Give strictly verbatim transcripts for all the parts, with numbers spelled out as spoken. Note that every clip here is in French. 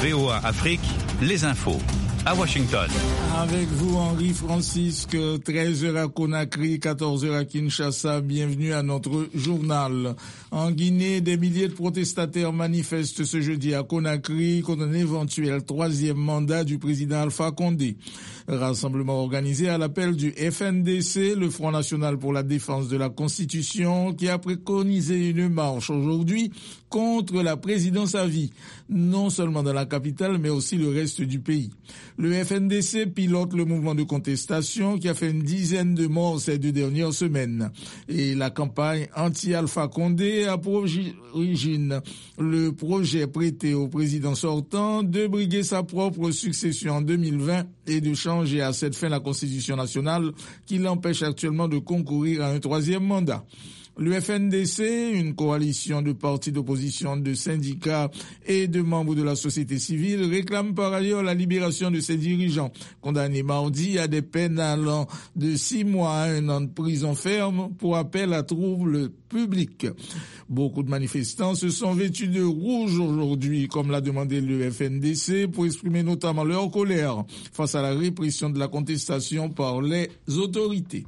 V O A Afrique, les infos. À Washington. Avec vous, Henri Francisque, treize heures à Conakry, quatorze heures à Kinshasa. Bienvenue à notre journal. En Guinée, des milliers de protestataires manifestent ce jeudi à Conakry contre un éventuel troisième mandat du président Alpha Condé. Rassemblement organisé à l'appel du F N D C, le Front National pour la Défense de la Constitution, qui a préconisé une marche aujourd'hui contre la présidence à vie, non seulement dans la capitale, mais aussi le reste du pays. Le F N D C pilote le mouvement de contestation qui a fait une dizaine de morts ces deux dernières semaines. Et la campagne anti-Alpha Condé a pour origine le projet prêté au président sortant de briguer sa propre succession en deux mille vingt et de changer à cette fin la Constitution nationale qui l'empêche actuellement de concourir à un troisième mandat. Le F N D C, une coalition de partis d'opposition, de syndicats et de membres de la société civile, réclame par ailleurs la libération de ses dirigeants, condamnés mardi à des peines allant de six mois à un an de prison ferme pour appel à troubles publics. Beaucoup de manifestants se sont vêtus de rouge aujourd'hui, comme l'a demandé le F N D C, pour exprimer notamment leur colère face à la répression de la contestation par les autorités.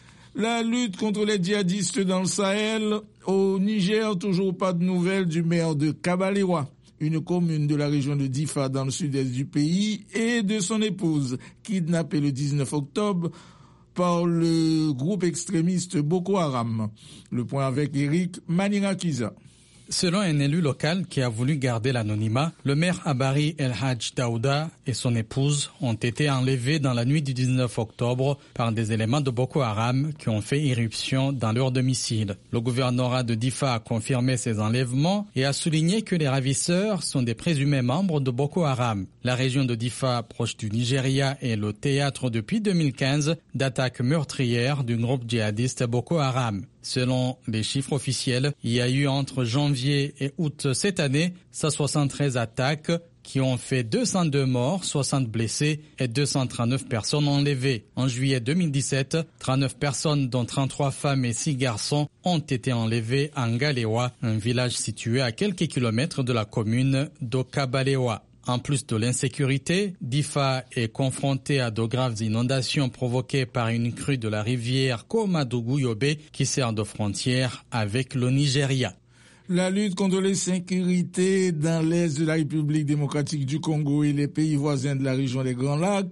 La lutte contre les djihadistes dans le Sahel. Au Niger, toujours pas de nouvelles du maire de Kabalewa, une commune de la région de Difa dans le sud-est du pays, et de son épouse, kidnappée le dix-neuf octobre par le groupe extrémiste Boko Haram. Le point avec Eric Manirakiza. Selon un élu local qui a voulu garder l'anonymat, le maire Abari El Hadj Daouda et son épouse ont été enlevés dans la nuit du dix-neuf octobre par des éléments de Boko Haram qui ont fait irruption dans leur domicile. Le gouvernorat de Difa a confirmé ces enlèvements et a souligné que les ravisseurs sont des présumés membres de Boko Haram. La région de Difa, proche du Nigeria, est le théâtre depuis deux mille quinze d'attaques meurtrières du groupe djihadiste Boko Haram. Selon les chiffres officiels, il y a eu entre janvier et août cette année cent soixante-treize attaques qui ont fait deux cent deux morts, soixante blessés et deux cent trente-neuf personnes enlevées. En juillet deux mille dix-sept, trente-neuf personnes, dont trente-trois femmes et six garçons, ont été enlevés en Galewa, un village situé à quelques kilomètres de la commune d'Okabalewa. En plus de l'insécurité, Difa est confronté à de graves inondations provoquées par une crue de la rivière Komadougou-Yobe qui sert de frontière avec le Nigeria. La lutte contre l'insécurité dans l'est de la République démocratique du Congo et les pays voisins de la région des Grands Lacs.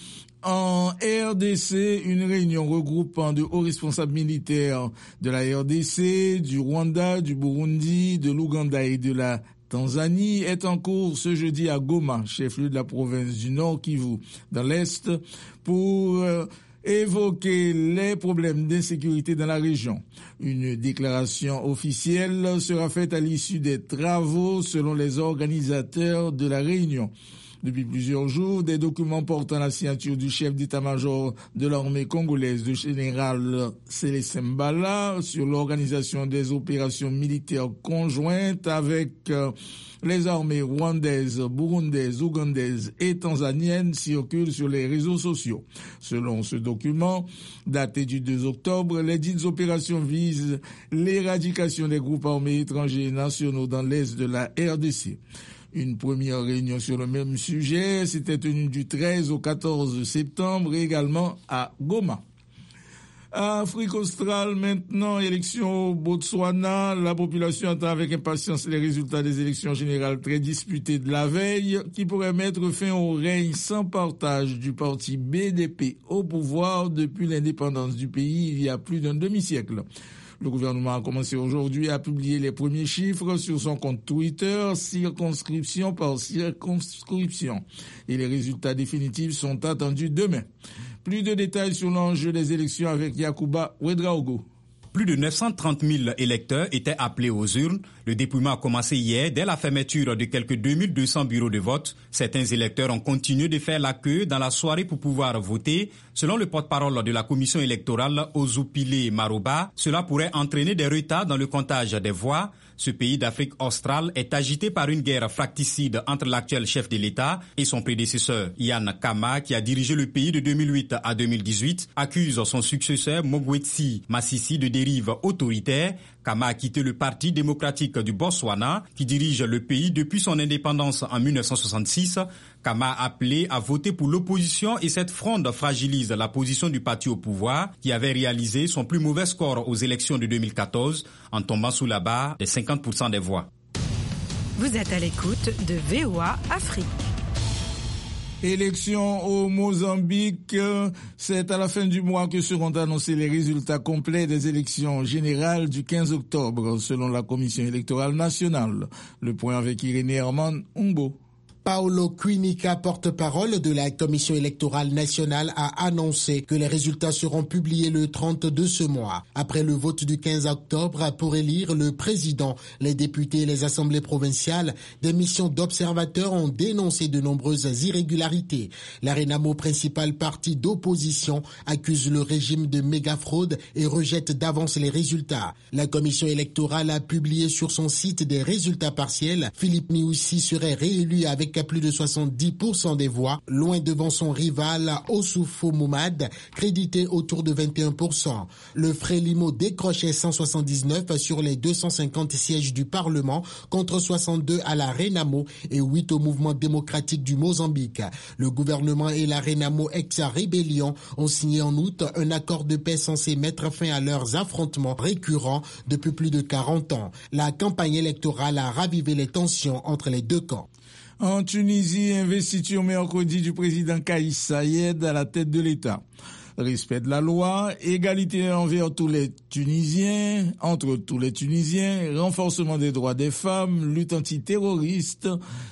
En R D C, une réunion regroupant de hauts responsables militaires de la R D C, du Rwanda, du Burundi, de l'Ouganda et de la Tanzanie est en cours ce jeudi à Goma, chef-lieu de la province du Nord Kivu, dans l'Est, pour euh, évoquer les problèmes d'insécurité dans la région. Une déclaration officielle sera faite à l'issue des travaux selon les organisateurs de la réunion. Depuis plusieurs jours, des documents portant la signature du chef d'état-major de l'armée congolaise, le général Célestin Mbala, sur l'organisation des opérations militaires conjointes avec euh, les armées rwandaises, burundaises, ougandaises et tanzaniennes circulent sur les réseaux sociaux. Selon ce document, daté du deux octobre, les dites opérations visent l'éradication des groupes armés étrangers et nationaux dans l'est de la R D C. Une première réunion sur le même sujet s'était tenue du treize au quatorze septembre, également à Goma. Afrique australe maintenant, élection au Botswana. La population attend avec impatience les résultats des élections générales très disputées de la veille qui pourraient mettre fin au règne sans partage du parti B D P au pouvoir depuis l'indépendance du pays il y a plus d'un demi-siècle. Le gouvernement a commencé aujourd'hui à publier les premiers chiffres sur son compte Twitter, circonscription par circonscription. Et les résultats définitifs sont attendus demain. Plus de détails sur l'enjeu des élections avec Yacouba Ouedraogo. Plus de neuf cent trente mille électeurs étaient appelés aux urnes. Le dépouillement a commencé hier dès la fermeture de quelques deux mille deux cents bureaux de vote. Certains électeurs ont continué de faire la queue dans la soirée pour pouvoir voter. Selon le porte-parole de la commission électorale, Ozupile Maroba, cela pourrait entraîner des retards dans le comptage des voix. Ce pays d'Afrique australe est agité par une guerre fracticide entre l'actuel chef de l'État et son prédécesseur. Ian Kama, qui a dirigé le pays de deux mille huit à deux mille dix-huit, accuse son successeur Mogwetsi Masisi de dérive autoritaire. Kama a quitté le Parti démocratique du Botswana, qui dirige le pays depuis son indépendance en mille neuf cent soixante-six. Kama a appelé à voter pour l'opposition et cette fronde fragilise la position du parti au pouvoir, qui avait réalisé son plus mauvais score aux élections de deux mille quatorze en tombant sous la barre des cinquante pour cent des voix. Vous êtes à l'écoute de V O A Afrique. Élections au Mozambique, c'est à la fin du mois que seront annoncés les résultats complets des élections générales du quinze octobre, selon la Commission électorale nationale. Le point avec Irénée Herman Umbo. Paolo Quinica, porte-parole de la Commission électorale nationale, a annoncé que les résultats seront publiés le trente de ce mois. Après le vote du quinze octobre pour élire le président, les députés et les assemblées provinciales, des missions d'observateurs ont dénoncé de nombreuses irrégularités. La Renamo, principal parti d'opposition, accuse le régime de méga-fraude et rejette d'avance les résultats. La Commission électorale a publié sur son site des résultats partiels. Philippe Nyusi serait réélu avec à plus de soixante-dix pour cent des voix, loin devant son rival Ossoufo Moumad, crédité autour de vingt et un pour cent. Le Frélimo décrochait cent soixante-dix-neuf sur les deux cent cinquante sièges du Parlement, contre soixante-deux à la Renamo et huit au Mouvement démocratique du Mozambique. Le gouvernement et la Renamo ex-rébellion ont signé en août un accord de paix censé mettre fin à leurs affrontements récurrents depuis plus de quarante ans. La campagne électorale a ravivé les tensions entre les deux camps. En Tunisie, investiture mercredi du président Kais Saied à la tête de l'État. Respect de la loi, égalité envers tous les Tunisiens, entre tous les Tunisiens, renforcement des droits des femmes, lutte antiterroriste.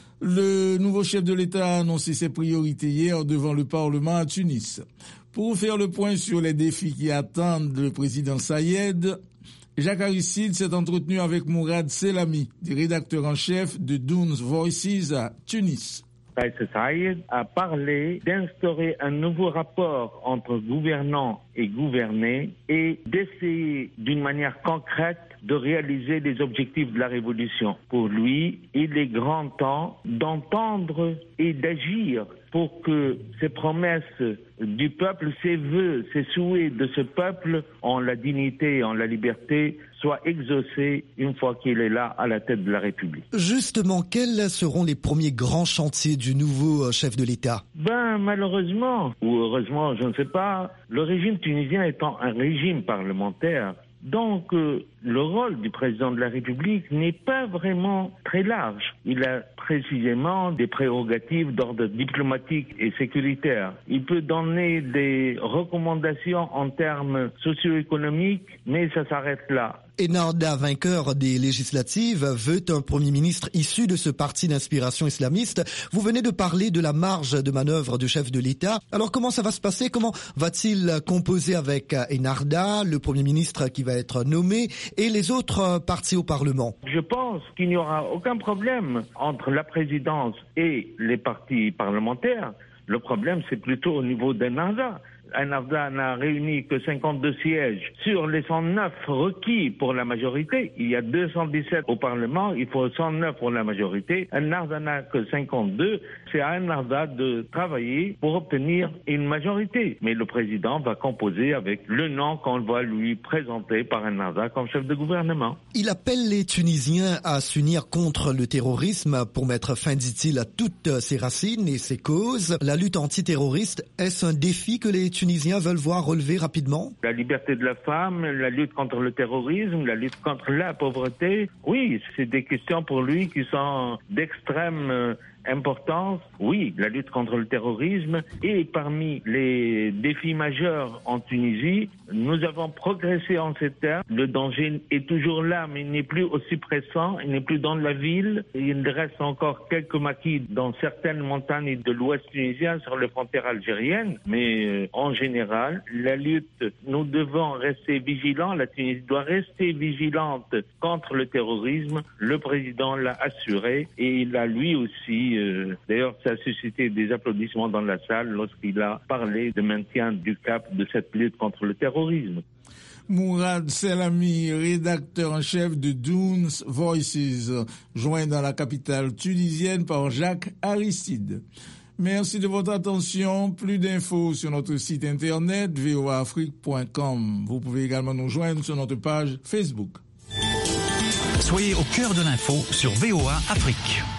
Le nouveau chef de l'État a annoncé ses priorités hier devant le Parlement à Tunis. Pour faire le point sur les défis qui attendent le président Saied, Jacques Aristide s'est entretenu avec Mourad Selami, rédacteur en chef de Dunes Voices à Tunis. Kais Saied a parlé d'instaurer un nouveau rapport entre gouvernants et gouvernés et d'essayer d'une manière concrète de réaliser les objectifs de la révolution. Pour lui, il est grand temps d'entendre et d'agir pour que ces promesses du peuple, ces vœux, ces souhaits de ce peuple en la dignité et en la liberté soient exaucés une fois qu'il est là à la tête de la République. Justement, quels seront les premiers grands chantiers du nouveau chef de l'État? Ben, malheureusement, ou heureusement, je ne sais pas, le régime tunisien étant un régime parlementaire, donc euh, le rôle du président de la République n'est pas vraiment très large. Il a précisément des prérogatives d'ordre diplomatique et sécuritaire. Il peut donner des recommandations en termes socio-économiques, mais ça s'arrête là. Enarda, vainqueur des législatives, veut un premier ministre issu de ce parti d'inspiration islamiste. Vous venez de parler de la marge de manœuvre du chef de l'État. Alors comment ça va se passer? Comment va-t-il composer avec Enarda, le premier ministre qui va être nommé, et les autres partis au Parlement? Je pense qu'il n'y aura aucun problème entre la présidence et les partis parlementaires. Le problème, c'est plutôt au niveau d'Enarda. Enarda n'a réuni que cinquante-deux sièges sur les cent neuf requis pour la majorité. Il y a deux cent dix-sept au Parlement, il faut cent neuf pour la majorité. Enarda n'a que cinquante-deux. C'est à Enarda de travailler pour obtenir une majorité. Mais le président va composer avec le nom qu'on va lui présenter par Enarda comme chef de gouvernement. Il appelle les Tunisiens à s'unir contre le terrorisme pour mettre fin, dit-il, à toutes ses racines et ses causes. La lutte antiterroriste, est-ce un défi que les Tunisiens veulent voir relever rapidement? La liberté de la femme, la lutte contre le terrorisme, la lutte contre la pauvreté. Oui, c'est des questions pour lui qui sont d'extrême importance. Oui, la lutte contre le terrorisme est parmi les défis majeurs en Tunisie. Nous avons progressé en ces termes. Le danger est toujours là, mais il n'est plus aussi pressant. Il n'est plus dans la ville. Il reste encore quelques maquis dans certaines montagnes de l'ouest tunisien sur les frontières algériennes. Mais euh, en général, la lutte, nous devons rester vigilants. La Tunisie doit rester vigilante contre le terrorisme. Le président l'a assuré et il a lui aussi Euh, d'ailleurs, ça a suscité des applaudissements dans la salle lorsqu'il a parlé de maintien du cap de cette lutte contre le terrorisme. Mourad Selami, rédacteur en chef de Dunes Voices, joint dans la capitale tunisienne par Jacques Aristide. Merci de votre attention. Plus d'infos sur notre site internet v o a afrique point com. Vous pouvez également nous joindre sur notre page Facebook. Soyez au cœur de l'info sur V O A Afrique.